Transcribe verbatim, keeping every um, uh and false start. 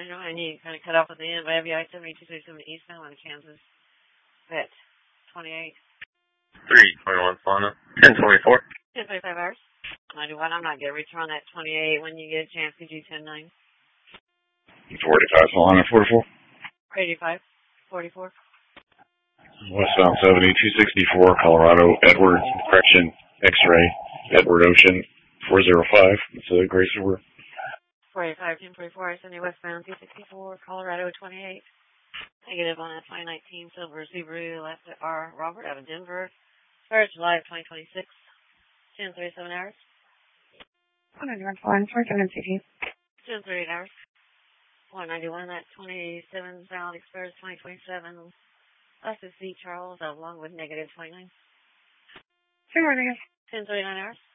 know, and you kind of cut off at the end. Miami I seventy-two thirty-seven eastbound on Kansas. At twenty-eight. three twenty-one Fauna. ten twenty-four. ten twenty-five hours. ninety-one. I'm not going to return that twenty-eight when you get a chance. P G ten nine. forty-five Fauna. forty-four. eighty-five. forty-four. Westbound seventy, two sixty-four, Colorado, Edwards, correction, X-ray, Edward Ocean, four oh five. It's a Grace River. forty-five, ten forty-four, I seventy westbound, two sixty-four, Colorado, twenty-eight. Negative on that twenty nineteen Silver Subaru, left at R. Robert out of Denver. third of July of twenty twenty-six. ten thirty-seven hours. one ninety-one, four seven C T. ten thirty-eight hours. one ninety-one, that twenty-seven South Express, twenty twenty-seven. Left at C. Charles, along with negative twenty-nine. Good morning. ten thirty-nine hours.